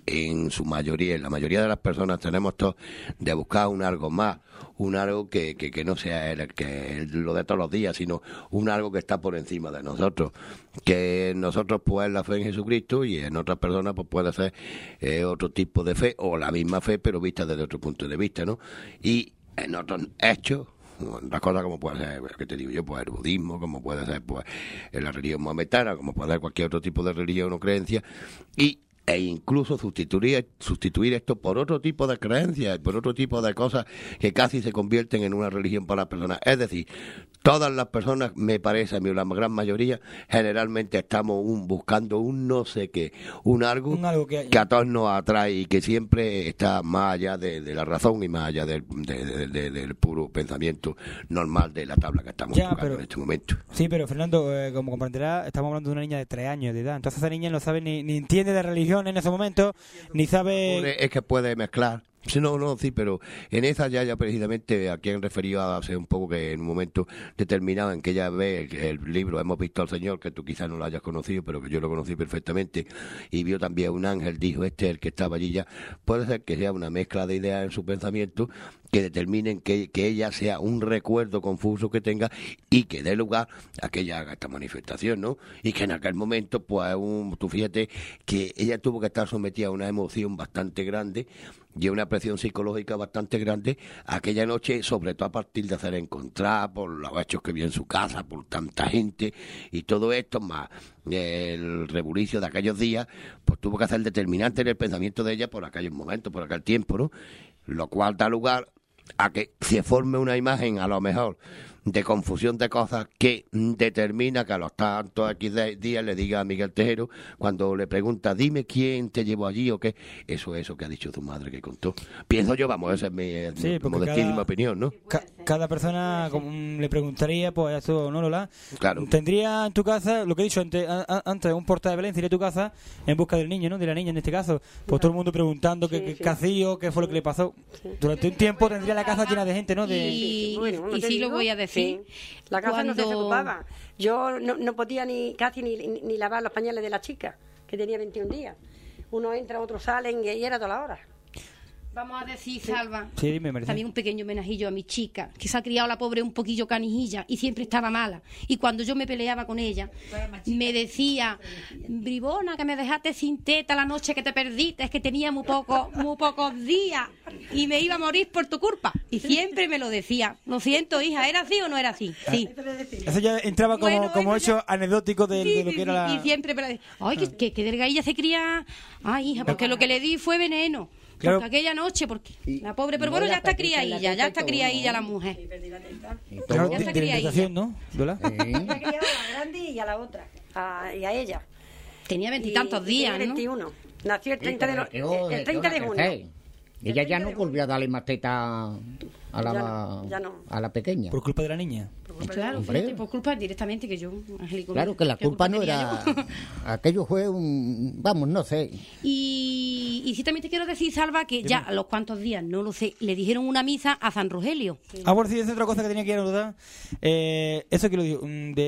en su mayoría, en la mayoría de las personas tenemos todos de buscar un algo más, un algo que no sea lo de todos los días, sino un algo que está por encima de nosotros, que nosotros pues la fe en Jesucristo y en otras personas pues puede ser otro tipo de fe o la misma fe pero vista desde otro punto de vista, ¿no? Y en otros hechos, otras cosas como puede ser, ¿qué te digo yo? Pues el budismo, como puede ser pues la religión maometana, como puede ser cualquier otro tipo de religión o creencia, e incluso sustituir esto por otro tipo de creencias, por otro tipo de cosas que casi se convierten en una religión para las personas. Es decir, todas las personas, me parece a mí, la gran mayoría, generalmente estamos buscando un no sé qué, un algo que a todos nos atrae y que siempre está más allá de la razón y más allá del puro pensamiento normal de la tabla que estamos tocando en este momento. Sí, pero Fernando, como comprenderá, estamos hablando de una niña de 3 años de edad, entonces esa niña no sabe ni entiende de religión en ese momento, ni sabe... Es que puede mezclar. Sí, pero en esa ya precisamente a quien refería hace un poco que en un momento determinado en que ella ve el libro Hemos visto al Señor, que tú quizás no lo hayas conocido, pero que yo lo conocí perfectamente, y vio también un ángel, dijo el que estaba allí ya, puede ser que sea una mezcla de ideas en su pensamiento que determinen que ella sea un recuerdo confuso que tenga y que dé lugar a que ella haga esta manifestación, ¿no? Y que en aquel momento, pues, tú fíjate que ella tuvo que estar sometida a una emoción bastante grande y a una presión psicológica bastante grande aquella noche, sobre todo a partir de hacer encontrar por los hechos que vio en su casa, por tanta gente y todo esto, más el rebulicio de aquellos días, pues tuvo que hacer determinante en el pensamiento de ella por aquellos momentos, por aquel tiempo, ¿no? Lo cual da lugar a que se forme una imagen, a lo mejor, de confusión de cosas que determina que a los tantos X días le diga a Miguel Tejero, cuando le pregunta, dime quién te llevó allí o qué, eso que ha dicho tu madre que contó. Pienso yo, vamos, esa es mi modestísima opinión, ¿no? Cada persona le preguntaría, pues eso, ¿no, Lola? Claro. Tendría en tu casa, lo que he dicho antes, un portal de Belén, sería tu casa en busca del niño, ¿no? De la niña en este caso. Pues todo el mundo preguntando qué hacía, qué fue lo que le pasó. Durante un tiempo tendría la casa llena de gente, ¿no? Y sí lo voy a decir. Sí. La casa no se ocupaba. Yo no podía casi ni lavar los pañales de la chica, que tenía 21 días. Uno entra, otros salen y era toda la hora. Vamos a decir, Salva, sí, dime, también un pequeño homenajillo a mi chica, que se ha criado la pobre un poquillo canijilla y siempre estaba mala. Y cuando yo me peleaba con ella, me decía, bribona, que me dejaste sin teta la noche que te perdiste, es que tenía muy pocos días y me iba a morir por tu culpa. Y siempre me lo decía. Lo siento, hija, ¿era así o no era así? Sí. Eso ya entraba como hecho anecdótico de lo que era la... Y siempre me lo decía. Ay, que delgadilla se cría. Ay, hija, porque lo que le di fue veneno. Claro. Porque aquella noche, porque la pobre, pero bueno, ya está criadilla la mujer. Claro, Ya está de orientación, ¿no, Lola? Yo criaba a la grande y a la otra, y a ella. Tenía 20 y tantos días, tenía 21. Nació el 30 de junio. Ella ya no volvió a darle más teta a la pequeña. ¿Por culpa de la niña? Claro, fíjate, por culpa directamente que yo, Angélico. Claro que la culpa no era... Aquello fue vamos, no sé. Y sí, también te quiero decir, Salva, que ya a los cuantos días, no lo sé, le dijeron una misa a San Rogelio. Por si es otra cosa que tenía que anotar. Eso que lo digo,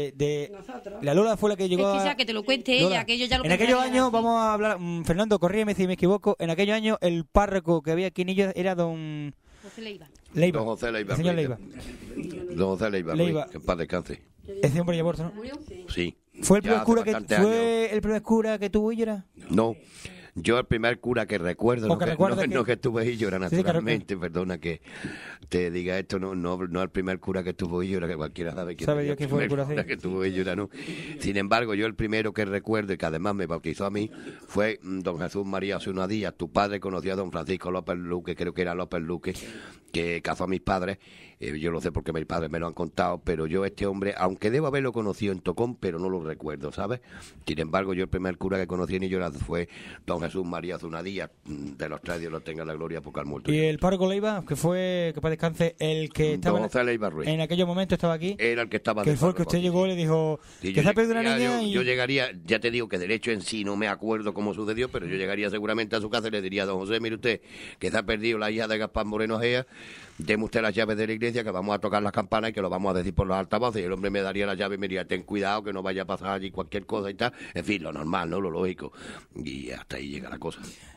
la Lola fue la que llegó es que ya que te lo cuente Lola, ella, que yo ya lo en aquellos años, vamos a hablar, Fernando, corrígeme si me equivoco, en aquellos años el párroco que había aquí en ellos era don... José Leiva. Don José Leiva. El señor Leiva. Don José Leiva, que en paz descanse. Ese hombre ya muerto, ¿no? Sí. ¿Fue el primer cura que tuvo Illora? No. Yo el primer cura que recuerdo, no que estuve Illora, naturalmente, perdona que te diga esto, no el primer cura que estuvo Illora, que cualquiera sabe quién fue el cura que estuvo Illora, ¿no? Sin embargo, yo el primero que recuerdo y que además me bautizó a mí fue don Jesús María Osuna Díaz. Tu padre conocía a don Francisco López Luque, creo que era López Luque, que casó a mis padres. Yo lo sé porque mis padres me lo han contado, pero yo este hombre, aunque debo haberlo conocido en Tocón, pero no lo recuerdo, ¿sabes? Sin embargo, yo el primer cura que conocí en Illora fue don Jesús María Osuna Díaz, de los tres, Dios lo tenga la gloria, porque al muerto. ¿Y el párroco Leiva, que fue, que para descanse, el que estaba en aquellos momentos estaba aquí? Era el que estaba que fue el que usted llegó y le dijo que se ha perdido una niña yo llegaría, ya te digo que del hecho en sí no me acuerdo cómo sucedió, pero yo llegaría seguramente a su casa y le diría a don José, mire usted, que se ha perdido la hija de Gaspar Moreno Gea, deme usted las llaves de la iglesia, que vamos a tocar las campanas y que lo vamos a decir por los altavoces. Y el hombre me daría las llaves y me diría, ten cuidado que no vaya a pasar allí cualquier cosa y tal. En fin, lo normal, ¿no? Lo lógico. Y hasta ahí llega la cosa.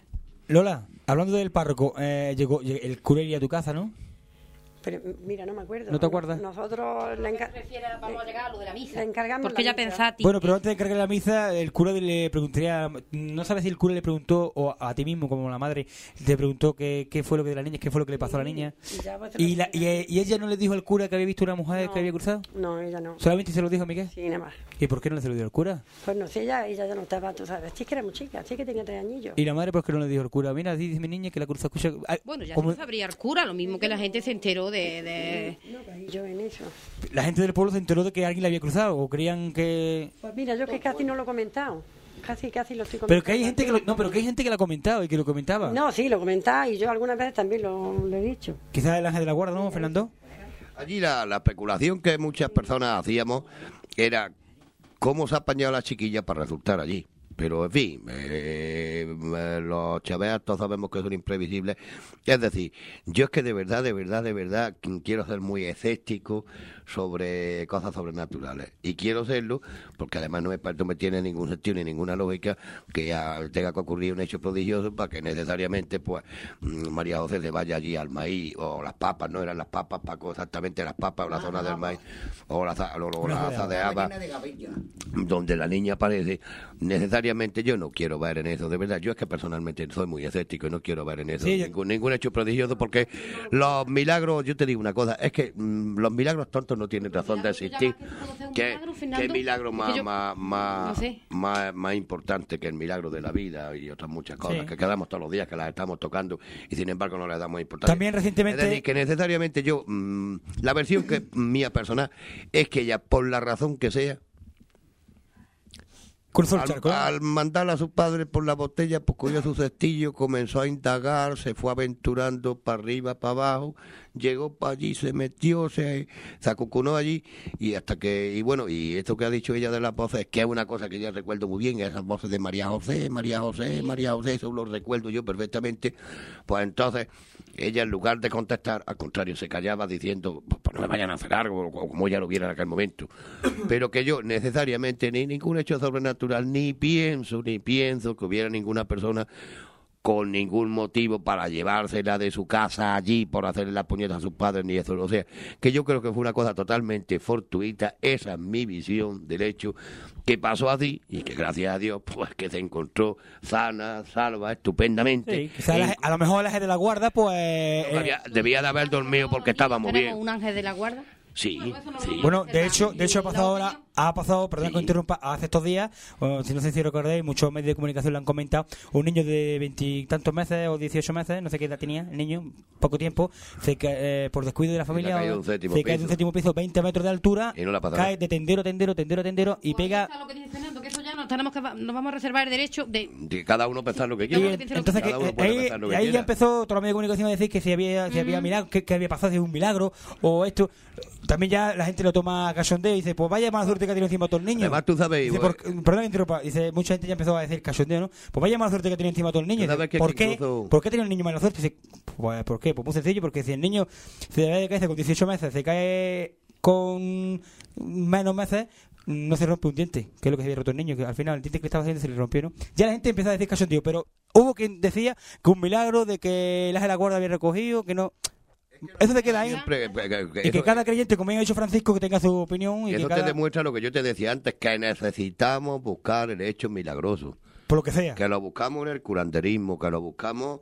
Lola, hablando del párroco, llegó el cura iría a tu casa, ¿no? Pero mira, no me acuerdo. ¿No te acuerdas? Nosotros le Vamos a llegar a lo de la misa. encargamos. Porque la ella misa. pensaba a ti. Bueno, pero antes de encargar la misa, el cura le preguntaría, no sabes si el cura le preguntó, o a ti mismo, como la madre, te preguntó qué fue lo que de la niña, qué fue lo que le pasó a la niña. Y ella no le dijo al cura que había visto una mujer que había cruzado. No, ella no. ¿Solamente se lo dijo a Miguel? Sí, nada más. ¿Y por qué no le se lo dio al cura? Pues no sé, ella ya no estaba, tú sabes. Sí que era muy chica, sí que tenía 3 añillos. ¿Y la madre por qué no le dijo al cura? Mira, dice mi niña que la cruzó, escucha... Bueno, ya como- se lo sabría el cura, lo mismo que la gente se enteró de... No caí yo en eso. La gente del pueblo se enteró de que alguien la había cruzado, o creían que... Pues mira, yo que casi no lo he comentado. Casi lo estoy comentando. Pero que hay gente que pero que hay gente que lo ha comentado y que lo comentaba. No, sí, lo comentaba y yo algunas veces también lo he dicho. Quizás el ángel de la guarda, ¿no, Fernando? Allí la especulación que muchas personas hacíamos era cómo se ha apañado la chiquilla para resultar allí. Pero, en fin, los chaveas todos sabemos que son imprevisibles. Es decir, yo es que de verdad, quiero ser muy escéptico sobre cosas sobrenaturales. Y quiero serlo porque además no me tiene ningún sentido ni ninguna lógica que tenga que ocurrir un hecho prodigioso para que necesariamente pues María José se vaya allí al maíz, o las papas, no eran las papas, Paco, exactamente las papas, o la zona del maíz, o la zadeaba, donde la niña aparece. Necesariamente yo no quiero ver en eso, de verdad. Yo es que personalmente soy muy escéptico y no quiero ver en eso ningún hecho prodigioso, porque los milagros, yo te digo una cosa, es que los milagros tontos no tienen razón de existir. ¿Qué milagro más importante que el milagro de la vida y otras muchas cosas que quedamos todos los días, que las estamos tocando y sin embargo no les damos importancia? También recientemente... Es decir, que necesariamente yo, la versión que mía personal es que ella, por la razón que sea, al mandarle a su padre por la botella, pues cogió su cestillo, comenzó a indagar, se fue aventurando para arriba, para abajo, llegó para allí, se metió, se acucunó allí, y hasta que, y bueno, y esto que ha dicho ella de las voces, que es una cosa que yo recuerdo muy bien, esas voces de María José, eso lo recuerdo yo perfectamente. Pues entonces ella, en lugar de contestar, al contrario, se callaba diciendo, pues no me vayan a hacer algo, como ella lo viera en aquel momento. Pero que yo necesariamente ni ningún hecho sobrenatural, ni pienso que hubiera ninguna persona con ningún motivo para llevársela de su casa allí por hacerle las puñetas a sus padres, ni eso. O sea, que yo creo que fue una cosa totalmente fortuita. Esa es mi visión del hecho, que pasó así y que gracias a Dios pues que se encontró sana, salva, estupendamente. Sí, a lo mejor el ángel de la guarda pues... debía de haber dormido porque estábamos bien. ¿Tenemos un ángel de la guarda? Sí, sí. Bueno, de hecho ha pasado, perdón que interrumpa, hace estos días, si no sé si recordáis, muchos medios de comunicación lo han comentado, un niño de 20 y tantos meses o 18 meses, no sé qué edad tenía el niño, poco tiempo, por descuido de la familia, se cae de un séptimo piso, 20 metros de altura, y no la cae de tendero y pega... Lo que dice Fernando, que eso ya nos vamos a reservar el derecho de cada uno pensar lo que quiera. Entonces ahí ya empezó toda la media de comunicación a decir que si había milagro, que había pasado, si es un milagro o esto. También ya la gente lo toma a cachondeo y dice, pues vaya mala suerte que ha tenido encima todo el niño. Además, tú sabes... Dice, perdón que interrumpa, dice, mucha gente ya empezó a decir cachondeo, ¿no? Pues vaya mala suerte que ha tenido encima todo el niño. Dice, ¿por qué ha tenido el niño mala suerte? Dice, pues ¿por qué? Pues muy sencillo, porque si el niño se debe de caerse con 18 meses, se cae con menos meses, no se rompe un diente, que es lo que se había roto el niño, que al final el diente que estaba haciendo se le rompió, ¿no? Ya la gente empezó a decir cachondeo, pero hubo quien decía que un milagro de que el ángel de la guarda había recogido, que no... Eso te queda ahí. Y que cada creyente, como ha dicho Francisco, que tenga su opinión. Y eso te demuestra lo que yo te decía antes, que necesitamos buscar el hecho milagroso. Por lo que sea. Que lo buscamos en el curanderismo, que lo buscamos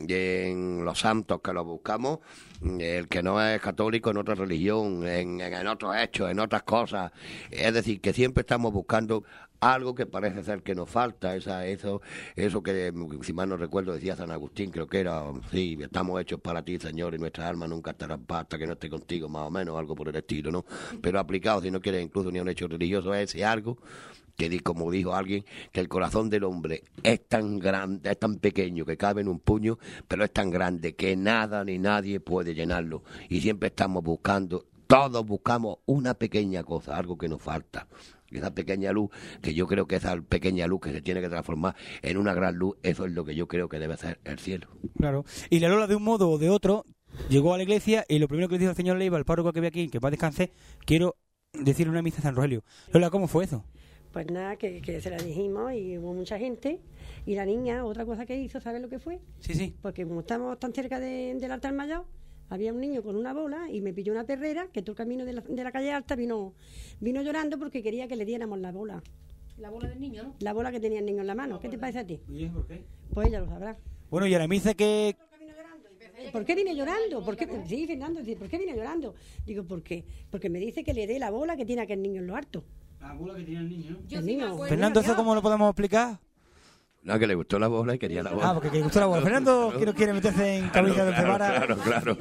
en los santos, que lo buscamos el que no es católico en otra religión, en otros hechos, en otras cosas. Es decir, que siempre estamos buscando algo que parece ser que nos falta, eso que, si mal no recuerdo, decía San Agustín, creo que era, sí, estamos hechos para ti, Señor, y nuestras almas nunca estarán paz hasta que no esté contigo, más o menos, algo por el estilo, ¿no? Pero aplicado, si no quieres incluso ni a un hecho religioso, es ese algo que, como dijo alguien, que el corazón del hombre es tan grande, es tan pequeño que cabe en un puño, pero es tan grande que nada ni nadie puede llenarlo, y siempre estamos buscando, todos buscamos una pequeña cosa, algo que nos falta. Esa pequeña luz, que yo creo que esa pequeña luz que se tiene que transformar en una gran luz, eso es lo que yo creo que debe ser el cielo. Claro. Y la Lola, de un modo o de otro, llegó a la iglesia y lo primero que le dijo al señor Leiva, el párroco que ve aquí, que va a descansar, quiero decirle una misa a San Rogelio. Lola, ¿cómo fue eso? Pues nada, que se la dijimos y hubo mucha gente. Y la niña, otra cosa que hizo, ¿sabes lo que fue? Sí, sí. Porque como estamos tan cerca del altar mayor, había un niño con una bola y me pilló una perrera que todo el camino de la calle alta vino llorando porque quería que le diéramos la bola. La bola del niño, ¿no? La bola que tenía el niño en la mano. ¿Qué te parece a ti? ¿Y por qué? Pues ella lo sabrá. Bueno, y ahora me dice que... ¿Por qué viene llorando? ¿Por qué? Sí, Fernando, dice, ¿por qué viene llorando? Digo, ¿por qué? Porque me dice que le dé la bola que tiene aquel niño en lo harto. La bola que tiene el niño, ¿no? El niño. Fernando, ¿eso cómo lo podemos explicar? No, que le gustó la bola y quería la bola. Ah, porque le gustó la bola. Fernando quiere meterse en camisa de Cebara. Claro.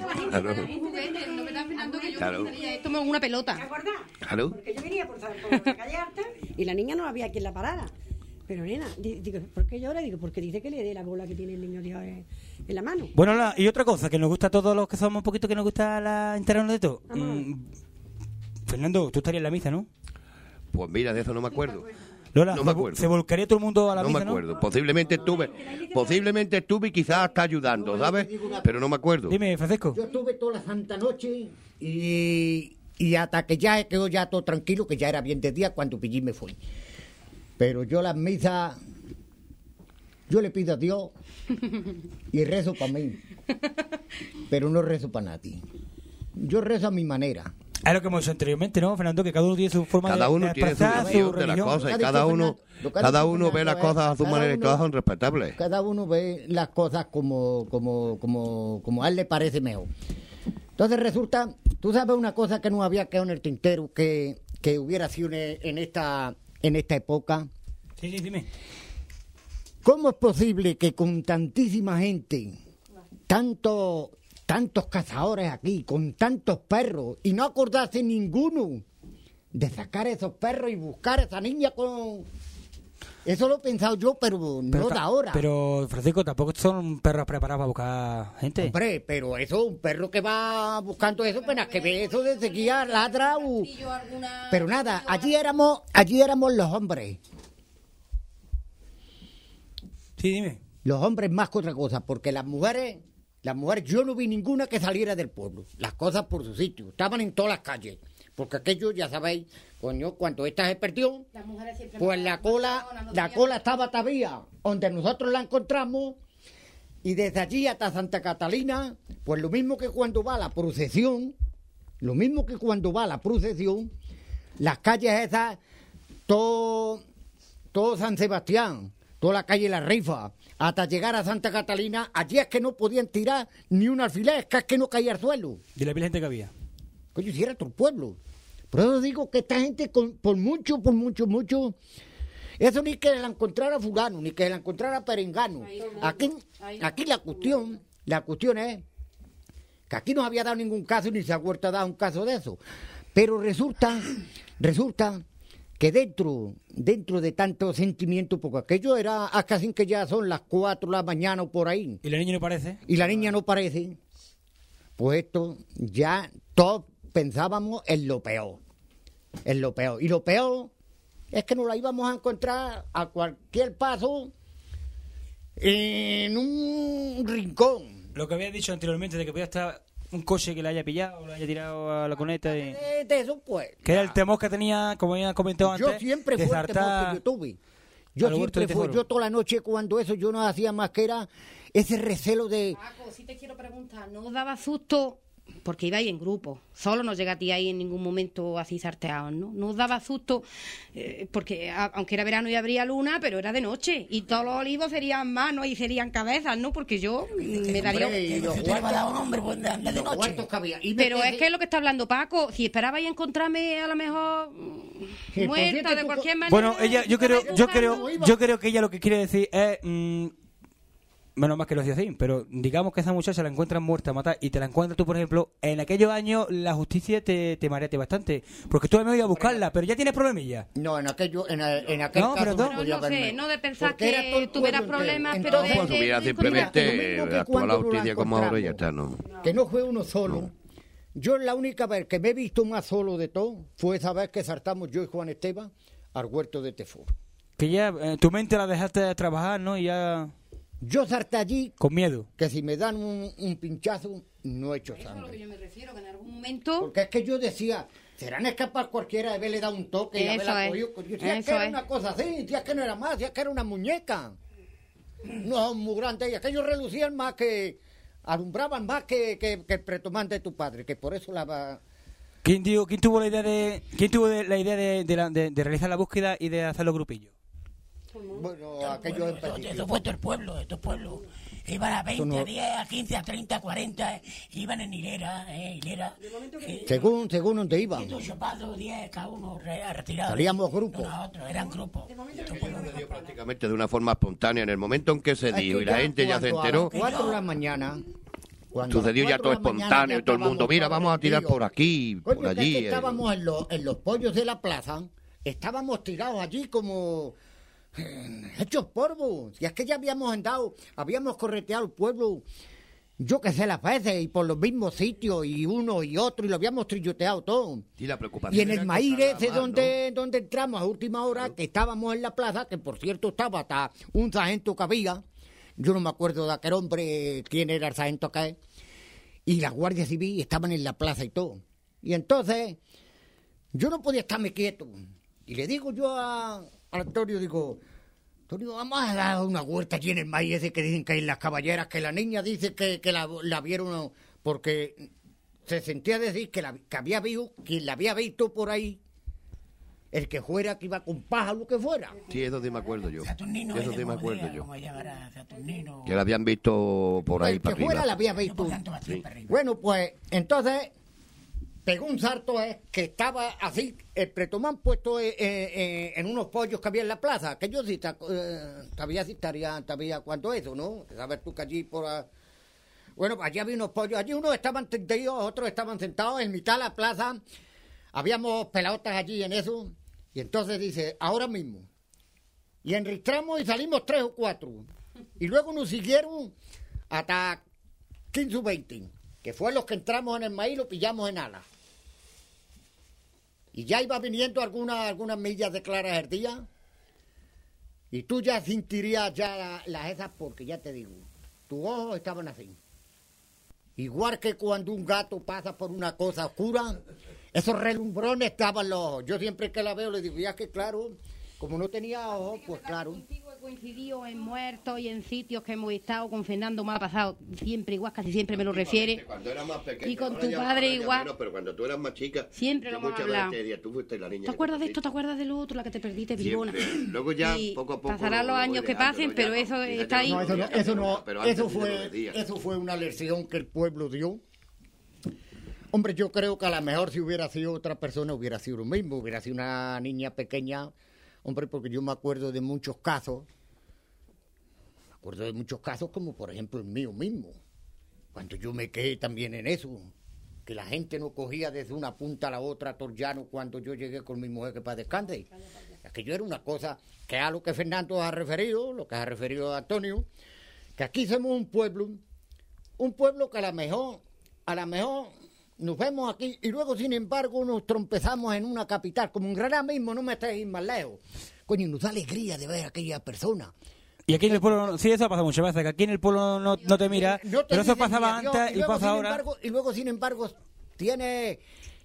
Claro. Esto es una pelota. ¿Te acuerdas? Claro. Porque yo venía por la calle alta y la niña no había quien la parara. Pero nena, digo, ¿por qué llora? Digo, porque dice que le dé la bola que tiene el niño en la mano. Bueno, y otra cosa que nos gusta a todos los que somos un poquito, que nos gusta enterarnos de todo. Fernando, tú estarías en la misa, ¿no? Pues mira, de eso no me acuerdo. Lola, No me acuerdo. ¿se volcaría todo el mundo a la No misa, me acuerdo. Posiblemente estuve y quizás hasta ayudando, ¿sabes? Pero no me acuerdo. Dime, Francisco. Yo estuve toda la santa noche y hasta que ya quedó ya todo tranquilo, que ya era bien de día cuando pillí me fui. Pero yo las misas, yo le pido a Dios y rezo para mí, pero no rezo para nadie. Yo rezo a mi manera. Es lo que hemos dicho anteriormente, ¿no, Fernando? Que cada uno tiene su forma Cada uno de tiene su expresar visión su de las religión. cosas y cada uno ve las cosas a su manera y todas son respetables. Cada uno ve las cosas como a él le parece mejor. Entonces resulta, tú sabes una cosa que no había quedado en el tintero, que hubiera sido en esta época. Sí, dime. ¿Cómo es posible que con tantísima gente, tantos cazadores aquí, con tantos perros, y no acordase ninguno de sacar esos perros y buscar a esa niña con... Eso lo he pensado yo, pero no de ahora. Pero, Francisco, tampoco son perros preparados para buscar gente. Hombre, pero eso, un perro que va buscando eso, apenas que ve eso de seguida, ladra. Pero nada, allí éramos los hombres. Sí, dime. Los hombres más que otra cosa, porque las mujeres yo no vi ninguna que saliera del pueblo. Las cosas por su sitio, estaban en todas las calles. Porque aquello, ya sabéis, coño, cuando esta se perdió, pues la cola estaba todavía donde nosotros la encontramos, y desde allí hasta Santa Catalina, pues lo mismo que cuando va la procesión, las calles esas, todo San Sebastián, toda la calle La Rifa, hasta llegar a Santa Catalina, allí es que no podían tirar ni un alfiler, es que no caía al suelo. ¿Y la gente que había? Coño, si era todo el pueblo. Por eso digo que esta gente, por mucho, eso ni que la encontrara fulano, ni que la encontrara perengano. Aquí la cuestión es que aquí no había dado ningún caso, ni se ha vuelto a dar un caso de eso. Pero resulta que dentro de tanto sentimiento, porque aquello era casi que ya son las 4 de la mañana o por ahí. ¿Y la niña no parece? Y la niña no parece. Pues esto ya todos pensábamos en lo peor. Y lo peor es que nos la íbamos a encontrar a cualquier paso en un rincón. Lo que había dicho anteriormente, de que podía estar un coche que la haya pillado o la haya tirado a la cuneta. Y... De eso, pues. Que era el temor que tenía, como había comentado antes. Yo siempre fue el temor que yo tuve. Yo toda la noche cuando eso yo no hacía más que era ese recelo de... Paco, si te quiero preguntar, ¿no os daba susto? Porque ibais en grupo, solo no llegaste ahí en ningún momento así sarteados, ¿no? No os daba susto, porque aunque era verano y habría luna, pero era de noche, y todos los olivos serían manos y serían cabezas, ¿no? Porque yo me daría... Pero es que es lo que está hablando Paco, si esperabais encontrarme a lo mejor muerta de cualquier manera... Bueno, yo creo que ella lo que quiere decir es... menos más que lo decía así, pero digamos que esa muchacha la encuentran muerta, matada, y te la encuentras tú, por ejemplo, en aquellos años la justicia te mareate bastante, porque tú me ibas a buscarla, pero ya tienes problemillas. No, en aquel No, caso pero no no sé, no de pensar porque era todo que el tuvieras pueblo problemas, entero. pero Pues hubiera simplemente actuado la justicia como ahora y ya está, ¿no? Que no fue uno solo. Yo la única vez que me he visto más solo de todo fue esa vez que saltamos yo y Juan Esteban al huerto de Tefur. Que ya tu mente la dejaste de trabajar, ¿no? Y ya... Yo salté allí con miedo. Que si me dan un pinchazo, no he hecho sangre. Eso es lo que yo me refiero, que en algún momento... Porque es que yo decía, serán escapar cualquiera de haberle dado un toque y Eso haberla es. cogido. Si es que Eso era es. una cosa así, si es que no era más, si es que era una muñeca. No, muy grande. Y aquellos relucían más que... alumbraban más que el pretomán de tu padre, que por eso la va... ¿Quién tuvo la idea de realizar la búsqueda y de hacer los grupillos? Bueno, aquello en principio. Eso fue todo el pueblo. Iban a 20, no- a 10, a 15, a 30, a 40, iban en hilera. Según donde iban. 7, 8 pasos, 10, cada uno retirado. Salíamos grupos. Uno a otro, eran grupos. Prácticamente de una forma espontánea. En el momento en que se Es dio que y la gente ya se cuando a enteró, las 4 de la mañana... cuando a sucedió las ya 4 todo de la mañana espontáneo ya y todo el mundo, estábamos mira, vamos a tirar todos por aquí, Coño, por que es allí. que estábamos en los pollos de la plaza, estábamos tirados allí como hechos polvo. Y es que ya habíamos correteado el pueblo, yo que sé, las veces, y por los mismos sitios, y uno y otro, y lo habíamos trilloteado todo. Y la preocupación Y en era el maíz encontrarla ese más, donde entramos a última hora, que estábamos en la plaza, que por cierto estaba hasta un sargento que había, yo no me acuerdo de aquel hombre, quién era el sargento que es, y la Guardia Civil estaban en la plaza y todo. Y entonces, yo no podía estarme quieto. Y le digo yo a Antonio, digo, Antonio, vamos a dar una vuelta aquí en el maíz ese que dicen que hay en las caballeras, que la niña dice que la vieron, porque se sentía decir que había visto, quien la había visto por ahí, el que fuera, que iba con paja, lo que fuera. Sí, eso sí me acuerdo yo. Saturnino, Eso sí me acuerdo yo. ¿Cómo llamará? Saturnino. Que la habían visto por ahí El para que fuera arriba. la había Yo visto. por tanto, para arriba. Bueno, pues entonces pegó un salto que estaba así, el pretomán puesto en unos pollos que había en la plaza, que yo sí sabía cuánto eso, ¿no? Sabes tú que allí bueno, allí había unos pollos, allí unos estaban tendidos, otros estaban sentados en mitad de la plaza, habíamos pelotas allí en eso, y entonces dice, ahora mismo, y enristramos y salimos 3 o 4, y luego nos siguieron hasta 15 o 20, que fue los que entramos en el maíz y lo pillamos en alas. Y ya iba viniendo algunas millas de claras el día, y tú ya sentirías ya las esas, porque ya te digo, tus ojos estaban así. Igual que cuando un gato pasa por una cosa oscura, esos relumbrones estaban los ojos. Yo siempre que la veo le digo, ya que claro, como no tenía ojos, pues claro. Contigo he coincidido en muertos y en sitios que hemos estado. Con Fernando me ha pasado siempre igual, casi siempre me lo refiere. Cuando era más pequeña, Y con ahora tu ya- padre ahora ya igual. menos, pero cuando tú eras más chica, Siempre yo lo hemos muchas hablado. veces te decía, tú fuiste la niña. ¿Te acuerdas de esto? ¿Te acuerdas de lo otro? La que te perdiste, Bilbona. Siempre. Luego ya, Y poco a poco, pasarán los lo voy años que dejando, pasen, ¿no? pero Ya, eso fíjate, está ahí. No, Pero antes eso sí te lo decía. fue una lección que el pueblo dio. Hombre, yo creo que a lo mejor si hubiera sido otra persona hubiera sido lo mismo, hubiera sido una niña pequeña, hombre, porque yo me acuerdo de muchos casos, como por ejemplo el mío mismo, cuando yo me quedé también en eso, que la gente no cogía desde una punta a la otra a Torllano cuando yo llegué con mi mujer que para descanse. Aquello era una cosa que a lo que Fernando ha referido, lo que ha referido a Antonio, que aquí somos un pueblo que a lo mejor nos vemos aquí y luego, sin embargo, nos trompezamos en una capital, como en Granada mismo, no me estáis más lejos. Coño, nos da alegría de ver a aquella persona. Y aquí en el pueblo, sí, eso pasa muchas veces, que aquí en el pueblo no te mira, No te pero eso dicen pasaba ni adiós, antes y luego, pasa sin ahora. embargo, y luego, sin embargo, tienes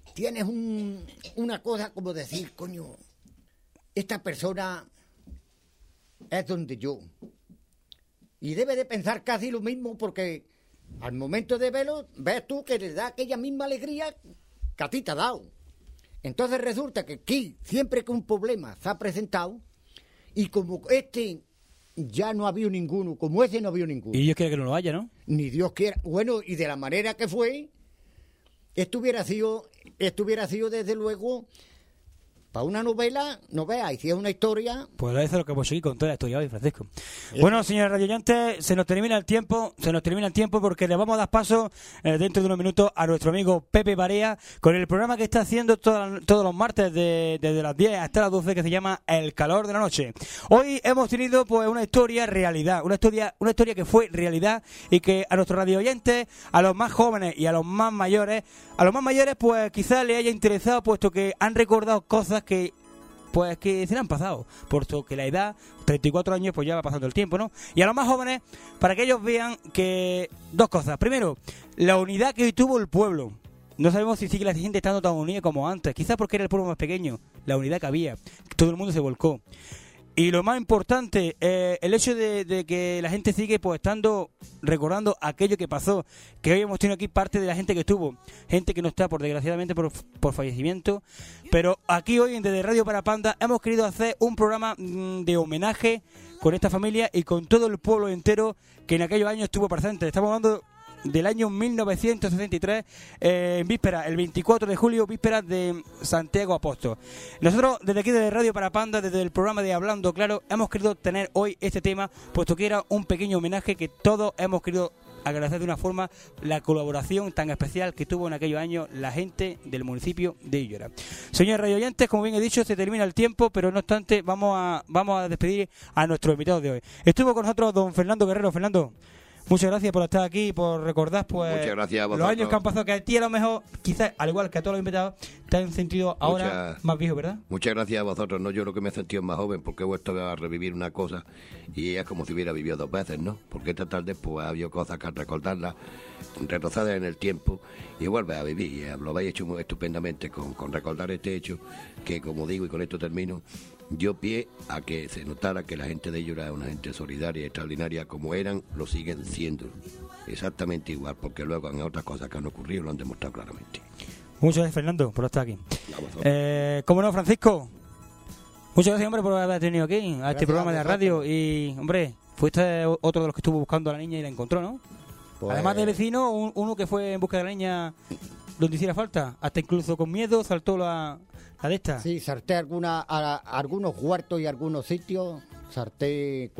una cosa como decir, coño, esta persona es donde yo. Y debe de pensar casi lo mismo porque al momento de verlo, ves tú que le da aquella misma alegría que a ti te ha dado. Entonces resulta que aquí, siempre que un problema se ha presentado, y como este ya no ha habido ninguno, como ese no ha habido ninguno. Y Dios quiere que no lo haya, ¿no? Ni Dios quiera. Bueno, y de la manera que fue, esto hubiera sido desde luego para una novela, no veas, y si es una historia. Pues eso es lo que hemos seguido con toda la historia hoy, Francisco. Bueno, señores radioyentes, se nos termina el tiempo porque le vamos a dar paso dentro de unos minutos a nuestro amigo Pepe Barea con el programa que está haciendo todos los martes desde las 10 hasta las 12, que se llama El calor de la noche. Hoy hemos tenido pues una historia realidad, una historia que fue realidad y que a nuestros radioyentes, a los más jóvenes y a los más mayores pues quizás les haya interesado, puesto que han recordado cosas que se le han pasado, puesto que la edad, 34 años, pues ya va pasando el tiempo, ¿no? Y a los más jóvenes, para que ellos vean que dos cosas. Primero, la unidad que hoy tuvo el pueblo. no sabemos si sigue la gente estando tan unida como antes. Quizás porque era el pueblo más pequeño, la unidad que había. Todo el mundo se volcó. Y lo más importante, el hecho de que la gente sigue pues estando recordando aquello que pasó, que hoy hemos tenido aquí parte de la gente que estuvo, gente que no está por desgraciadamente por fallecimiento, pero aquí hoy desde Radio Parapanda hemos querido hacer un programa de homenaje con esta familia y con todo el pueblo entero que en aquellos años estuvo presente. Estamos hablando del año 1963, en víspera, el 24 de julio, vísperas de Santiago Apóstol. Nosotros, desde aquí, desde Radio Parapanda, desde el programa de Hablando Claro, hemos querido tener hoy este tema, puesto que era un pequeño homenaje que todos hemos querido agradecer de una forma la colaboración tan especial que tuvo en aquellos años la gente del municipio de Illora. Señores radio oyentes, como bien he dicho, se termina el tiempo, pero no obstante, vamos a despedir a nuestro invitado de hoy. Estuvo con nosotros don Fernando Guerrero. Fernando, muchas gracias por estar aquí y por recordar pues los años que han pasado, que a ti a lo mejor, quizás al igual que a todos los invitados, te han sentido ahora más viejo, ¿verdad? Muchas gracias a vosotros. No, yo lo que me he sentido más joven porque he vuelto a revivir una cosa y es como si hubiera vivido 2 veces, ¿no? Porque esta tarde pues ha habido cosas que al recordarlas, retrozadas en el tiempo, y vuelves a vivir. Y lo habéis hecho estupendamente con recordar este hecho que, como digo, y con esto termino, dio pie a que se notara que la gente de ellos era una gente solidaria y extraordinaria, como eran, lo siguen siendo exactamente igual, porque luego en otras cosas que han ocurrido lo han demostrado claramente. Muchas gracias, Fernando, por estar aquí. ¿Cómo no, Francisco? Muchas gracias, hombre, por haber tenido aquí a este programa de la radio. Y, hombre, fuiste otro de los que estuvo buscando a la niña y la encontró, ¿no? Pues... Además del vecino, uno que fue en busca de la niña donde hiciera falta, hasta incluso con miedo saltó la de esta. Sí, salté algunos huertos y algunos sitios, salté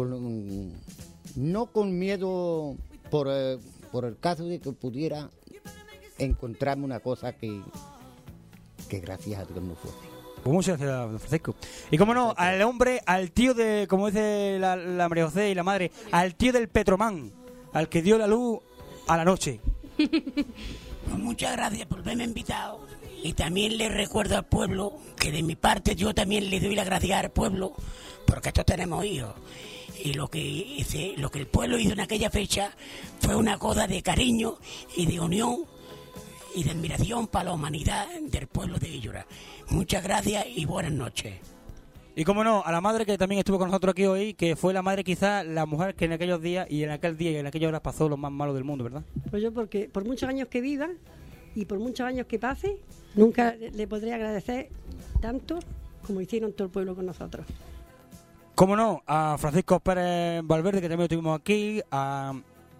no con miedo por el caso de que pudiera encontrarme una cosa que gracias a Dios no fue. Pues muchas gracias, don Francisco. Y como no, al hombre, al tío de, como dice la María José y la madre, al tío del Petromán, al que dio la luz a la noche. Pues muchas gracias por haberme invitado. Y también le recuerdo al pueblo que de mi parte yo también le doy las gracias al pueblo, porque todos tenemos hijos. Y lo que el pueblo hizo en aquella fecha fue una cosa de cariño y de unión y de admiración para la humanidad del pueblo de Illora. Muchas gracias y buenas noches. Y como no, a la madre que también estuvo con nosotros aquí hoy, que fue la madre quizás la mujer que en aquellos días y en aquel día y en aquellas horas pasó lo más malo del mundo, ¿verdad? Pues yo, porque por muchos años que viva y por muchos años que pase, nunca le podré agradecer tanto como hicieron todo el pueblo con nosotros. Como no, a Francisco Pérez Valverde, que también lo tuvimos aquí, a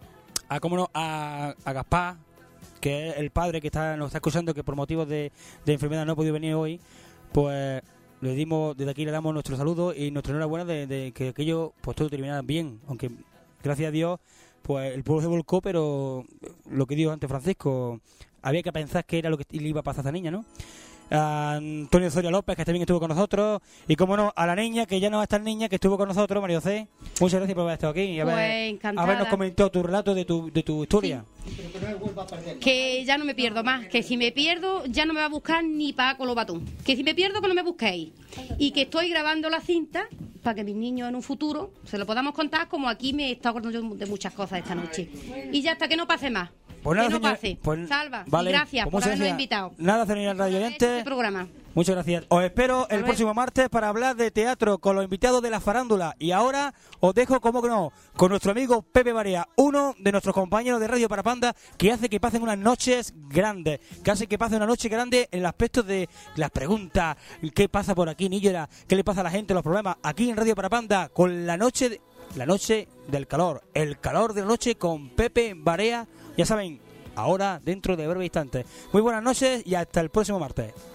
Gaspar, que es el padre que nos está escuchando, que por motivos de enfermedad no ha podido venir hoy, pues desde aquí le damos nuestro saludo y nuestra enhorabuena de que aquello pues todo terminara bien, aunque gracias a Dios pues el pueblo se volcó, pero lo que dijo antes Francisco, había que pensar que era lo que le iba a pasar a esa niña, ¿no? A Antonio Soria López, que también estuvo con nosotros, y como no, a la niña, que ya no va a estar niña, que estuvo con nosotros, María José. Muchas gracias por haber estado aquí y habernos comentado tu relato de tu historia. Sí. Que ya no me pierdo más, que si me pierdo ya no me va a buscar ni Paco Lobatón, que si me pierdo que no me busquéis, y que estoy grabando la cinta para que mis niños en un futuro se lo podamos contar, como aquí me he estado acordando yo de muchas cosas esta noche, y ya hasta que no pase más. Pues nada, que no pase. Salva, vale, y gracias por habernos invitado. Nada, señor Radio Oyente. Este programa. Muchas gracias. Os espero el próximo martes para hablar de teatro con los invitados de la farándula. Y ahora os dejo, como que no, con nuestro amigo Pepe Barea, uno de nuestros compañeros de Radio Parapanda, que hace que pasen unas noches grandes, que hace que pasen una noche grande en el aspecto de las preguntas, qué pasa por aquí en Illora, qué le pasa a la gente, los problemas, aquí en Radio Parapanda, con la noche del calor, el calor de la noche con Pepe Barea. Ya saben, ahora dentro de breve instante. Muy buenas noches y hasta el próximo martes.